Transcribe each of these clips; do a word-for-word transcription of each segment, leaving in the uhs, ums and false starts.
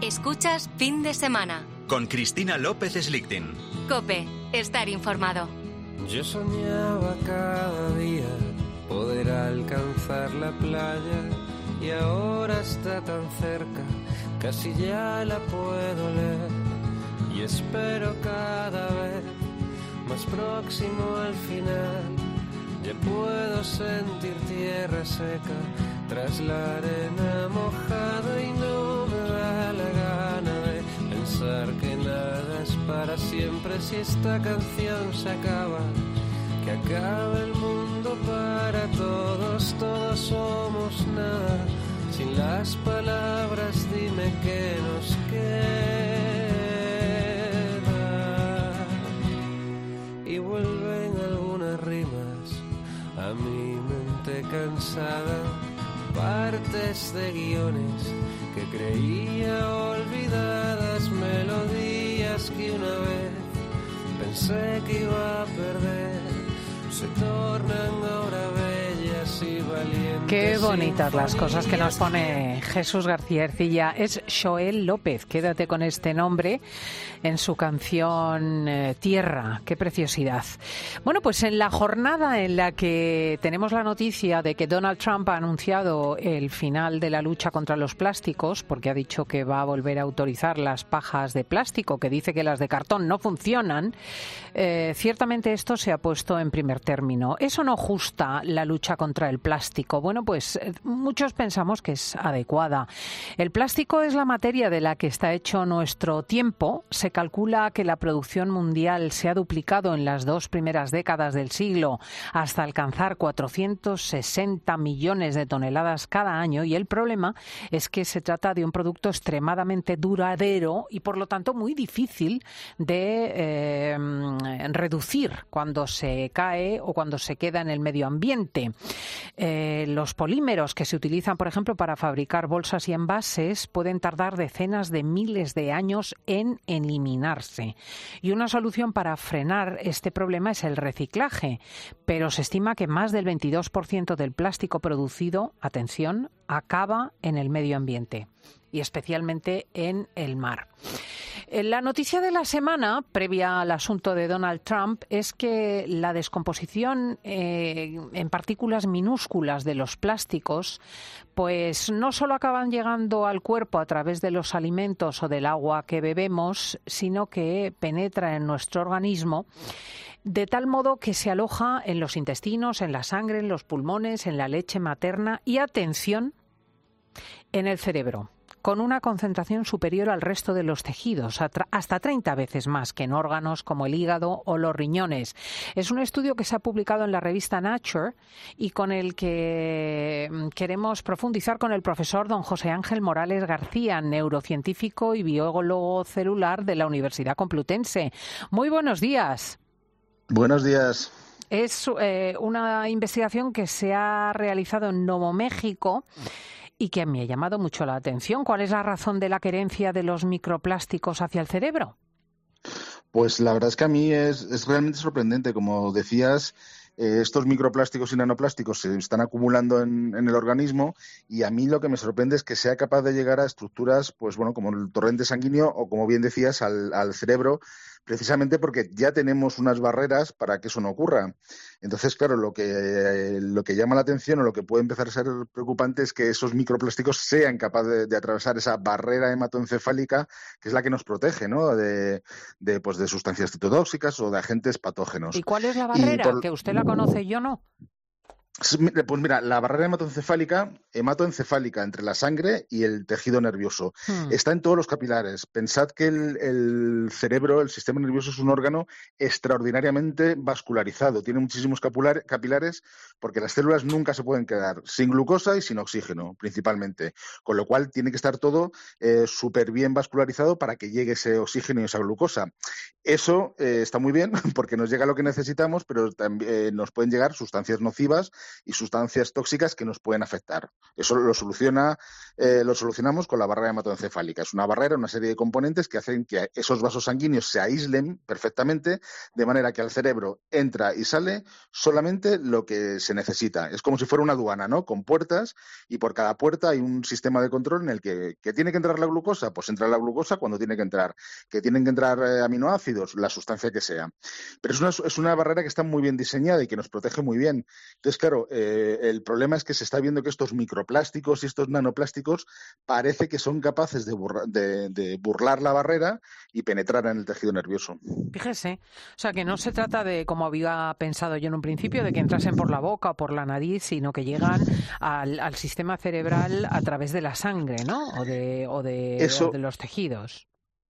Escuchas Fin de Semana. Con Cristina López Slichting. COPE. Estar informado. Yo soñaba cada día poder alcanzar la playa y ahora está tan cerca, casi ya la puedo leer. Y espero cada vez más próximo al final. Ya puedo sentir tierra seca tras la arena mojada y no me da la gana de pensar que nada es para siempre. Si esta canción se acaba, que acabe el mundo para todos, todos somos nada. Sin las palabras dime qué nos queda. Y vuelven algunas rimas a mi mente cansada, partes de guiones que creía olvidadas, melodías que una vez pensé que iba a perder, se tornan ahora bellas y valientes. Qué bonitas las cosas que nos pone Jesús García Ercilla. Es Xoel López, quédate con este nombre, en su canción eh, Tierra. Qué preciosidad. Bueno, pues en la jornada en la que tenemos la noticia de que Donald Trump ha anunciado el final de la lucha contra los plásticos, porque ha dicho que va a volver a autorizar las pajas de plástico, que dice que las de cartón no funcionan, eh, ciertamente esto se ha puesto en primer término. ¿Eso no justa la lucha contra el plástico? Bueno, pues eh, muchos pensamos que es adecuada. El plástico es la materia de la que está hecho nuestro tiempo. Se calcula que la producción mundial se ha duplicado en las dos primeras décadas del siglo hasta alcanzar cuatrocientos sesenta millones de toneladas cada año, y el problema es que se trata de un producto extremadamente duradero y por lo tanto muy difícil de eh, reducir cuando se cae o cuando se queda en el medio ambiente. Eh, los polímeros que se utilizan, por ejemplo, para fabricar bolsas y envases pueden tardar decenas de miles de años en eliminarse. Y una solución para frenar este problema es el reciclaje, pero se estima que más del veintidós por ciento del plástico producido, atención, acaba en el medio ambiente y especialmente en el mar. La noticia de la semana, previa al asunto de Donald Trump, es que la descomposición eh, en partículas minúsculas de los plásticos, pues no solo acaban llegando al cuerpo a través de los alimentos o del agua que bebemos, sino que penetra en nuestro organismo de tal modo que se aloja en los intestinos, en la sangre, en los pulmones, en la leche materna y, atención, en el cerebro, con una concentración superior al resto de los tejidos, hasta treinta veces más que en órganos como el hígado o los riñones. Es un estudio que se ha publicado en la revista Nature y con el que queremos profundizar con el profesor don José Ángel Morales García, neurocientífico y biólogo celular de la Universidad Complutense. Muy buenos días. Buenos días. Es eh, una investigación que se ha realizado en Nuevo México y que me ha llamado mucho la atención. ¿Cuál es la razón de la querencia de los microplásticos hacia el cerebro? Pues la verdad es que a mí es, es realmente sorprendente. Como decías, eh, estos microplásticos y nanoplásticos se están acumulando en, en el organismo, y a mí lo que me sorprende es que sea capaz de llegar a estructuras, pues bueno, como el torrente sanguíneo o, como bien decías, al, al cerebro, precisamente porque ya tenemos unas barreras para que eso no ocurra. Entonces, claro, lo que, eh, lo que llama la atención o lo que puede empezar a ser preocupante es que esos microplásticos sean capaces de, de atravesar esa barrera hematoencefálica, que es la que nos protege, ¿no?, de, de, pues, de sustancias citotóxicas o de agentes patógenos. ¿Y cuál es la barrera? Por... Que usted la conoce y yo no. Pues mira, la barrera hematoencefálica, hematoencefálica entre la sangre y el tejido nervioso, hmm. está en todos los capilares. Pensad que el, el cerebro, el sistema nervioso, es un órgano extraordinariamente vascularizado. Tiene muchísimos capilar, capilares porque las células nunca se pueden quedar sin glucosa y sin oxígeno, principalmente. Con lo cual tiene que estar todo eh, súper bien vascularizado para que llegue ese oxígeno y esa glucosa. Eso eh, está muy bien porque nos llega lo que necesitamos, pero también eh, nos pueden llegar sustancias nocivas y sustancias tóxicas que nos pueden afectar. Eso lo soluciona, eh, lo solucionamos con la barrera hematoencefálica. Es una barrera, una serie de componentes que hacen que esos vasos sanguíneos se aíslen perfectamente, de manera que al cerebro entra y sale solamente lo que se necesita. Es como si fuera una aduana, ¿no? Con puertas, y por cada puerta hay un sistema de control en el que, que tiene que entrar la glucosa, pues entra la glucosa cuando tiene que entrar, que tienen que entrar eh, aminoácidos, la sustancia que sea. Pero es una, es una barrera que está muy bien diseñada y que nos protege muy bien. Entonces, claro, eh, el problema es que se está viendo que estos microplásticos y estos nanoplásticos parece que son capaces de, burra, de, de burlar la barrera y penetrar en el tejido nervioso. Fíjese, o sea que no se trata de, como había pensado yo en un principio, de que entrasen por la boca o por la nariz, sino que llegan al, al sistema cerebral a través de la sangre, ¿no? O de, o de, Eso... o de los tejidos.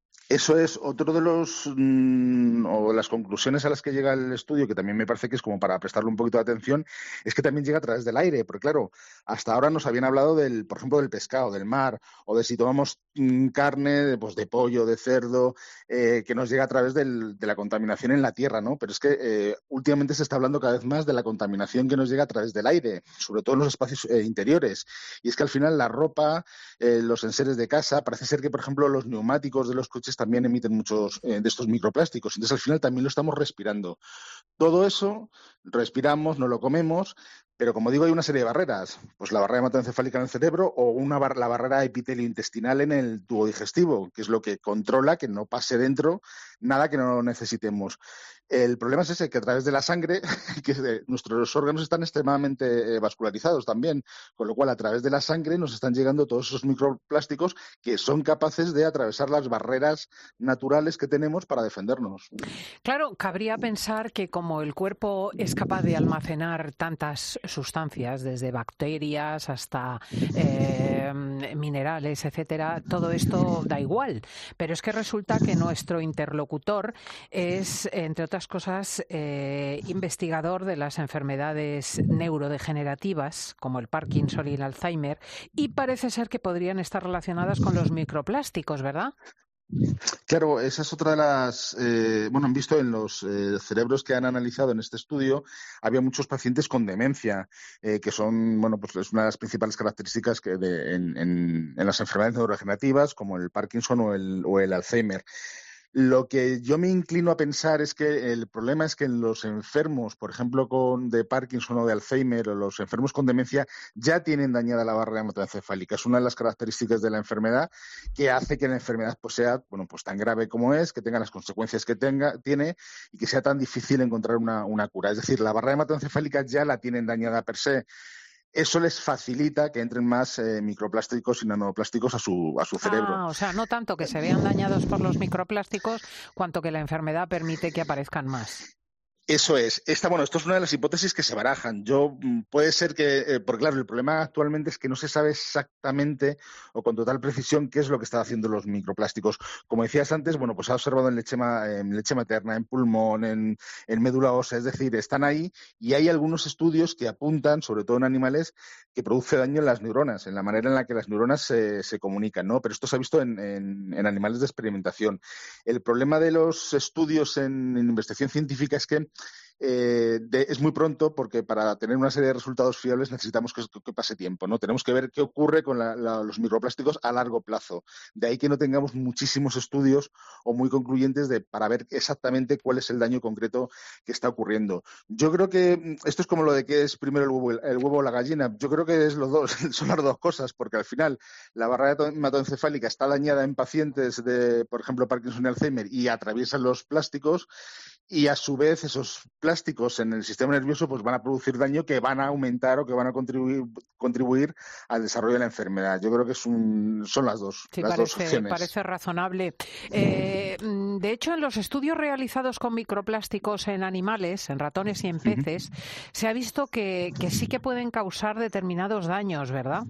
Eso es otro de los mmm, o las conclusiones a las que llega el estudio, que también me parece que es como para prestarle un poquito de atención, es que también llega a través del aire, porque claro, hasta ahora nos habían hablado del, por ejemplo, del pescado, del mar, o de si tomamos mmm, carne, de, pues, de pollo, de cerdo, eh, que nos llega a través del, de la contaminación en la tierra, ¿no? Pero es que eh, últimamente se está hablando cada vez más de la contaminación que nos llega a través del aire, sobre todo en los espacios eh, interiores. Y es que al final la ropa, eh, los enseres de casa, parece ser que, por ejemplo, los neumáticos de los coches también emiten muchos eh, de estos microplásticos. Entonces, al final también lo estamos respirando. Todo eso respiramos, no lo comemos, pero como digo, hay una serie de barreras. Pues la barrera hematoencefálica en el cerebro o una bar- la barrera epitelio-intestinal en el tubo digestivo, que es lo que controla que no pase dentro nada que no necesitemos. El problema es ese, que a través de la sangre, que nuestros órganos están extremadamente eh, vascularizados también, con lo cual a través de la sangre nos están llegando todos esos microplásticos que son capaces de atravesar las barreras naturales que tenemos para defendernos. Claro, cabría pensar que como el cuerpo es capaz de almacenar tantas sustancias, desde bacterias hasta eh, minerales, etcétera, todo esto da igual. Pero es que resulta que nuestro interlocutor es, entre otras cosas, eh, investigador de las enfermedades neurodegenerativas, como el Parkinson y el Alzheimer, y parece ser que podrían estar relacionadas con los microplásticos, ¿verdad? Claro, esa es otra de las... Eh, bueno, han visto en los eh, cerebros que han analizado en este estudio, había muchos pacientes con demencia, eh, que son, bueno, pues es una de las principales características que de, en, en, en las enfermedades neurodegenerativas, como el Parkinson o el, o el Alzheimer. Lo que yo me inclino a pensar es que el problema es que en los enfermos, por ejemplo, con de Parkinson o de Alzheimer, o los enfermos con demencia, ya tienen dañada la barrera hematoencefálica. Es una de las características de la enfermedad que hace que la enfermedad pues, sea bueno, pues tan grave como es, que tenga las consecuencias que tenga, tiene y que sea tan difícil encontrar una, una cura. Es decir, la barrera hematoencefálica ya la tienen dañada per se. Eso les facilita que entren más eh, microplásticos y nanoplásticos a su, a su cerebro. Ah, o sea, no tanto que se vean dañados por los microplásticos, cuanto que la enfermedad permite que aparezcan más. Eso es. Esta, bueno, esto es una de las hipótesis que se barajan. Yo puede ser que, eh, porque claro, el problema actualmente es que no se sabe exactamente o con total precisión qué es lo que están haciendo los microplásticos. Como decías antes, bueno, pues se ha observado en leche, en leche materna, en pulmón, en, en médula ósea, es decir, están ahí y hay algunos estudios que apuntan, sobre todo en animales, que produce daño en las neuronas, en la manera en la que las neuronas se, se comunican, ¿no? Pero esto se ha visto en, en, en animales de experimentación. El problema de los estudios en, en investigación científica es que Eh, de, es muy pronto porque para tener una serie de resultados fiables necesitamos que, que pase tiempo, ¿no? Tenemos que ver qué ocurre con la, la, los microplásticos a largo plazo. De ahí que no tengamos muchísimos estudios o muy concluyentes de, para ver exactamente cuál es el daño concreto que está ocurriendo. Yo creo que esto es como lo de que es primero el huevo, el huevo o la gallina. Yo creo que es los dos, son las dos cosas, porque al final la barrera hematoencefálica está dañada en pacientes de, por ejemplo, Parkinson y Alzheimer y atraviesan los plásticos. Y a su vez esos plásticos en el sistema nervioso pues van a producir daño que van a aumentar o que van a contribuir, contribuir al desarrollo de la enfermedad. Yo creo que es un, son las dos, sí, las parece, dos opciones. Parece razonable. Eh, de hecho, en los estudios realizados con microplásticos en animales, en ratones y en peces, uh-huh. se ha visto que, que sí que pueden causar determinados daños, ¿verdad?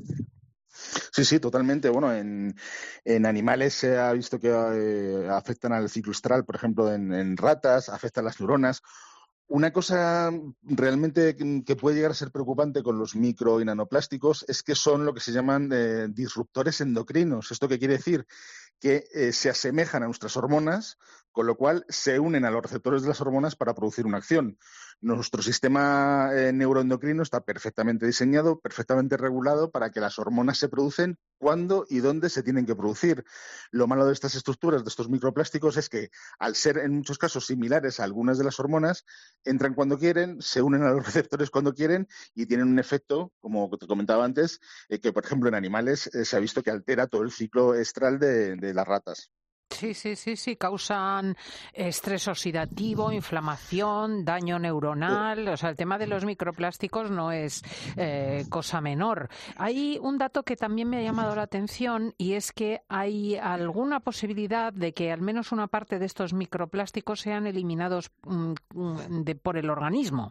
Sí, sí, totalmente. Bueno, en, en animales se ha visto que eh, afectan al ciclo estral, por ejemplo, en, en ratas, afectan las neuronas. Una cosa realmente que puede llegar a ser preocupante con los micro y nanoplásticos es que son lo que se llaman eh, disruptores endocrinos. ¿Esto qué quiere decir? Que eh, se asemejan a nuestras hormonas, con lo cual se unen a los receptores de las hormonas para producir una acción. Nuestro sistema eh, neuroendocrino está perfectamente diseñado, perfectamente regulado para que las hormonas se producen cuando y dónde se tienen que producir. Lo malo de estas estructuras, de estos microplásticos, es que al ser en muchos casos similares a algunas de las hormonas, entran cuando quieren, se unen a los receptores cuando quieren y tienen un efecto, como te comentaba antes, eh, que por ejemplo en animales eh, se ha visto que altera todo el ciclo estral de, de las ratas. Sí, sí, sí, sí, causan estrés oxidativo, inflamación, daño neuronal. O sea, el tema de los microplásticos no es eh, cosa menor. Hay un dato que también me ha llamado la atención y es que hay alguna posibilidad de que al menos una parte de estos microplásticos sean eliminados mm, de, por el organismo.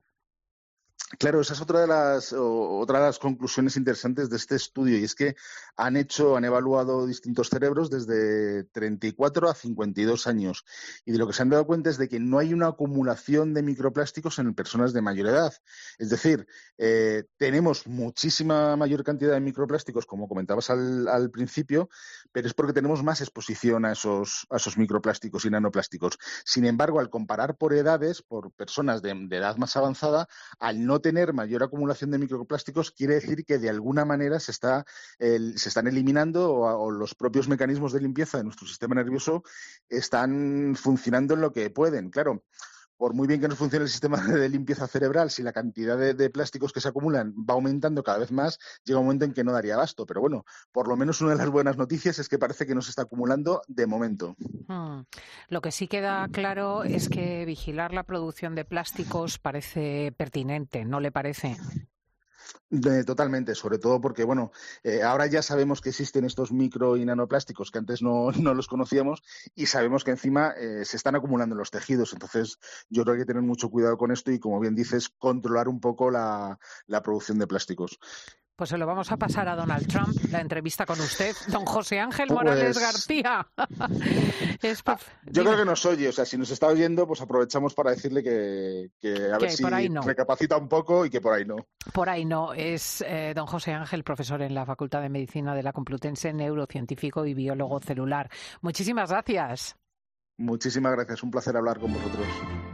Claro, esa es otra de las o, otra de las conclusiones interesantes de este estudio, y es que han hecho, han evaluado distintos cerebros desde treinta y cuatro a cincuenta y dos años, y de lo que se han dado cuenta es de que no hay una acumulación de microplásticos en personas de mayor edad. Es decir, eh, tenemos muchísima mayor cantidad de microplásticos, como comentabas al, al principio, pero es porque tenemos más exposición a esos, a esos microplásticos y nanoplásticos. Sin embargo, al comparar por edades, por personas de, de edad más avanzada, al no tener mayor acumulación de microplásticos, quiere decir que de alguna manera se, está, el, se están eliminando o, o los propios mecanismos de limpieza de nuestro sistema nervioso están funcionando en lo que pueden. Claro, por muy bien que nos funcione el sistema de limpieza cerebral, si la cantidad de, de plásticos que se acumulan va aumentando cada vez más, llega un momento en que no daría abasto. Pero bueno, por lo menos una de las buenas noticias es que parece que no se está acumulando de momento. Hmm. Lo que sí queda claro es que vigilar la producción de plásticos parece pertinente, ¿no le parece? De, totalmente, sobre todo porque, bueno, eh, ahora ya sabemos que existen estos micro y nanoplásticos que antes no, no los conocíamos, y sabemos que encima eh, se están acumulando en los tejidos. Entonces, yo creo que hay que tener mucho cuidado con esto y, como bien dices, controlar un poco la, la producción de plásticos. Pues se lo vamos a pasar a Donald Trump, la entrevista con usted, don José Ángel Morales pues... García. es prof... ah, yo Dime. creo que nos oye, o sea, si nos está oyendo, pues aprovechamos para decirle que, que a que ver si no. recapacita un poco y que por ahí no. Por ahí no. Es eh, don José Ángel, profesor en la Facultad de Medicina de la Complutense, neurocientífico y biólogo celular. Muchísimas gracias. Muchísimas gracias, un placer hablar con vosotros.